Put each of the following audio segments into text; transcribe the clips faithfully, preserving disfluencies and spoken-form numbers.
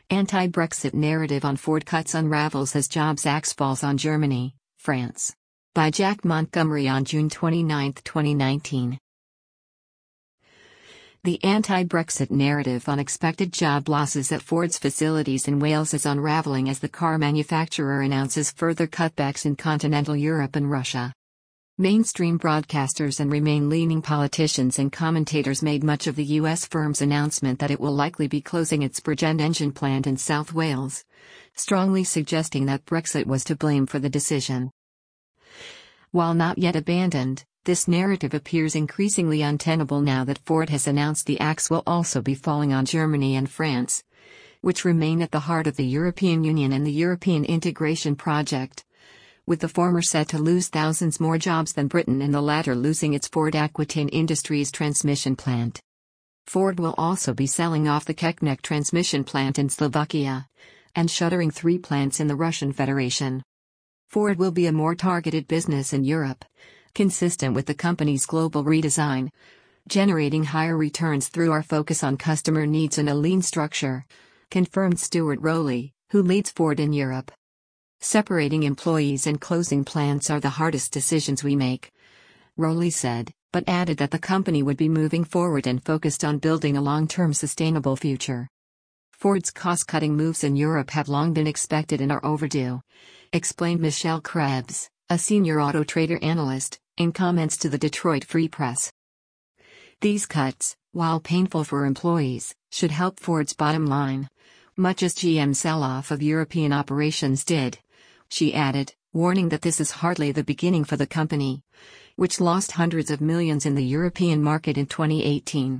Anti-Brexit narrative on Ford cuts unravels as Jobs Act falls on Germany, France. By Jack Montgomery on June twenty-ninth, twenty nineteen. The anti-Brexit narrative on expected job losses at Ford's facilities in Wales is unraveling as the car manufacturer announces further cutbacks in continental Europe and Russia. Mainstream broadcasters and Remain-leaning politicians and commentators made much of the U S firm's announcement that it will likely be closing its Bridgend engine plant in South Wales, strongly suggesting that Brexit was to blame for the decision. While not yet abandoned, this narrative appears increasingly untenable now that Ford has announced the axe will also be falling on Germany and France, which remain at the heart of the European Union and the European integration project, with the former set to lose thousands more jobs than Britain and the latter losing its Ford Aquitaine Industries transmission plant. Ford will also be selling off the Kechnec transmission plant in Slovakia, and shuttering three plants in the Russian Federation. Ford will be a more targeted business in Europe, consistent with the company's global redesign, generating higher returns through our focus on customer needs and a lean structure, confirmed Stuart Rowley, who leads Ford in Europe. Separating employees and closing plants are the hardest decisions we make, Rowley said, but added that the company would be moving forward and focused on building a long-term sustainable future. Ford's cost-cutting moves in Europe have long been expected and are overdue, explained Michelle Krebs, a senior auto trader analyst, in comments to the Detroit Free Press. These cuts, while painful for employees, should help Ford's bottom line, much as G M's sell-off of European operations did, she added, warning that this is hardly the beginning for the company, which lost hundreds of millions in the European market in twenty eighteen.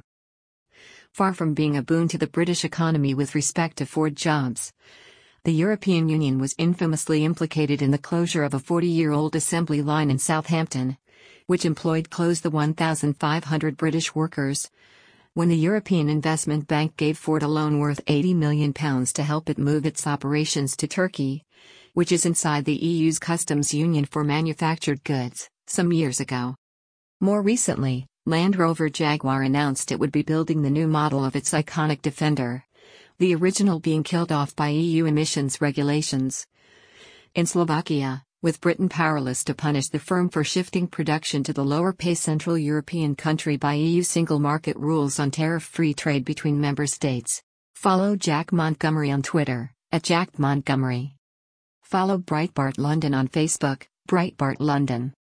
Far from being a boon to the British economy with respect to Ford jobs, the European Union was infamously implicated in the closure of a forty-year-old assembly line in Southampton, which employed close to one thousand five hundred British workers, when the European Investment Bank gave Ford a loan worth eighty million pounds to help it move its operations to Turkey, which is inside the E U's customs union for manufactured goods, some years ago. More recently, Land Rover Jaguar announced it would be building the new model of its iconic Defender, the original being killed off by E U emissions regulations. In Slovakia, with Britain powerless to punish the firm for shifting production to the lower-pay Central European country by E U single market rules on tariff-free trade between member states. Follow Jack Montgomery on Twitter, at Jack Montgomery. Follow Breitbart London on Facebook, Breitbart London.